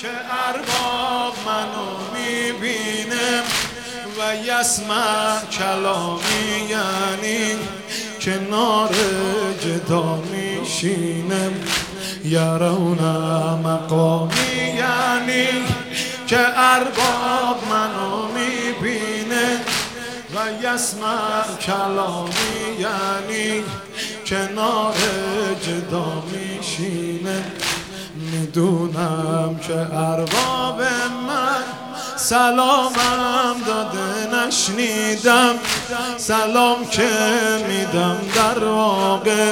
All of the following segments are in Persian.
که ارباب منو میبینه و یسمع کلامی، یعنی کنار جدا میشینه. یرون مقامی، یعنی که ارباب منو میبینه و یسمع کلامی، یعنی کنار جدا میشینه. میدونم که ارباب من سلامم داده نشنیدم، سلام که میدم در واقع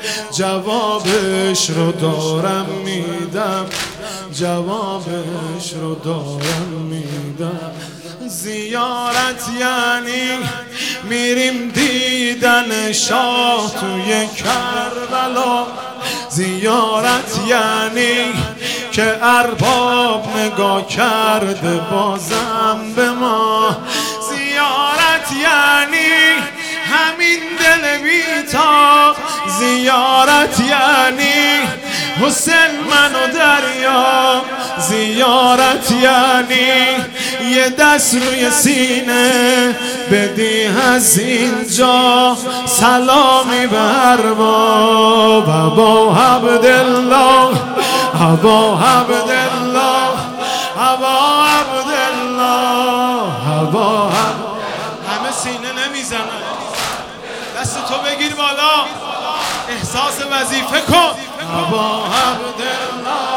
جوابش رو دارم میدم، جوابش رو دارم میدم. زیارت یعنی میریم دیدن شاه توی کربلا، زیارت یعنی که ارباب نگاه کرده بازم به ما، زیارت یعنی همین دل بیتاب، زیارت یعنی حسین منو دریا، زیارت یعنی یه دست روی سینه بدی از اینجا سلامی به ارباب ابا عبدالله، ابا عبدالله، ابا عبدالله، ابا عبدالله. همه سینه نمیزنن، دست تو بگیر بالا، احساس وظیفه کن. ابا عبدالله،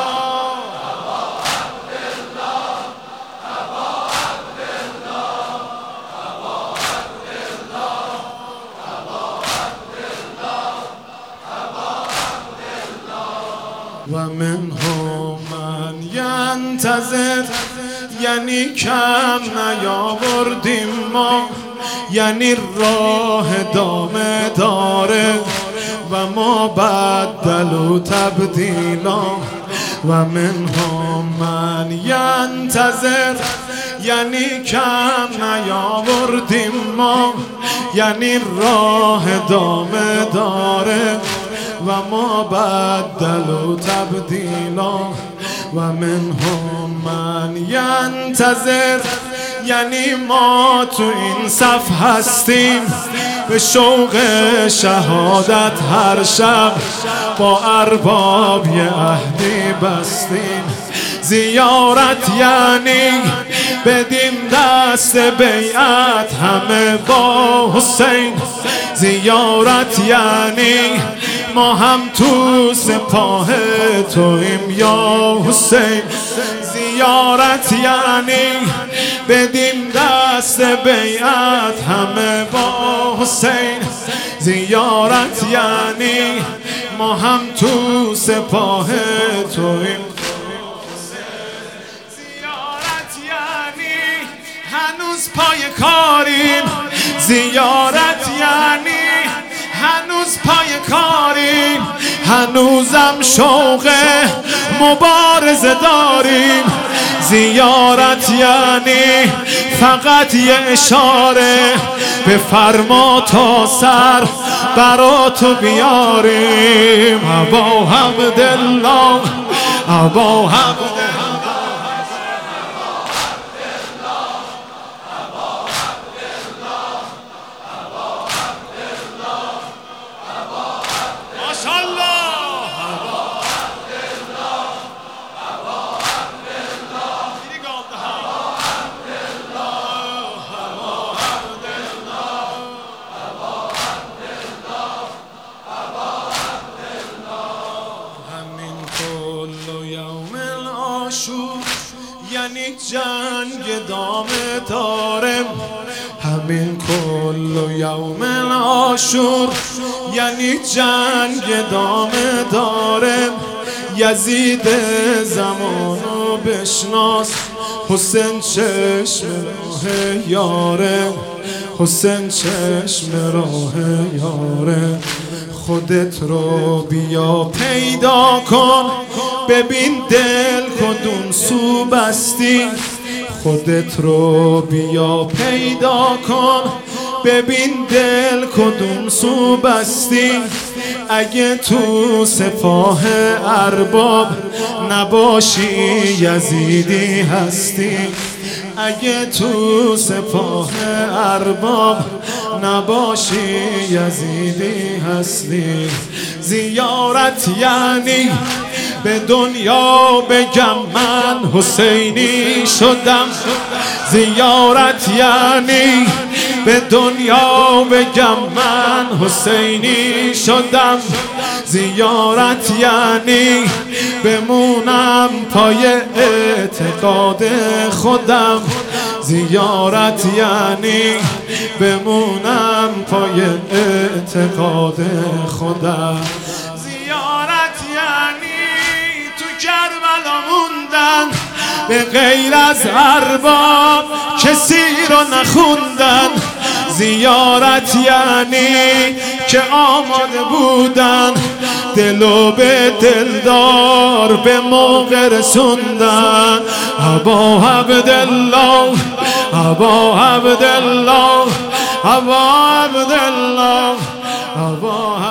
و منهم من ینتظر، یعنی کم نیاوردیم ما، یعنی راه ادامه داره و ما بدل و تبدیلا. و منهم من ینتظر، یعنی کم نیاوردیم ما، یعنی راه ادامه داره و ما بدل و تبدیلا. و منهم من ینتظر، یعنی ما تو این صف هستیم به شوق شهادت هر شب با ارباب یه عهدی بستیم. زیارت یعنی بدیم دست بیعت همه با حسین، زیارت یعنی ما هم تو سپاه تویم یا حسین، زیارت یعنی بدیم دست بیعت همه با حسین، زیارت یعنی ما هم تو سپاه تویم. زیارت یعنی هنوز پای کاریم، زیارت یعنی هنوز پای کاریم، هنوزم شوق مبارزه داریم. زیارت یعنی فقط یه اشاره به فرما تا سر برا تو بیاریم. ابا عبدالله، ابا عبدالله، یعنی جنگ دامه دارم، همین کل یوم عاشور یعنی جنگ دامه دارم. یزید زمانو بشناس، حسین چشم راه یاره، حسین چشم راه یاره. خودت رو بیا پیدا کن، ببین دل کدوم سو بستی. خودت رو بیا پیدا کن، ببین دل کدوم سو بستی. اگه تو سپاه ارباب نباشی یزیدی هستی. اگه تو سپاه ارباب نباشی یزیدی هستی. زیارت یعنی به دنیا بگم من حسینی شدم. زیارت یعنی به دنیا بگم من حسینی شدم. زیارت یعنی بمونم پای اعتقاد خودم. زیارت یعنی بمونم پای اعتقاد خودم. زیارت یعنی تو کربلا موندن به غیر از ارباب کسی رو نخوندن. زیارت یعنی که آماده بودن دلو به دلدار به موقع رسوندن. ابا عبدالله ابا عبدالله ابا عبدالله ابا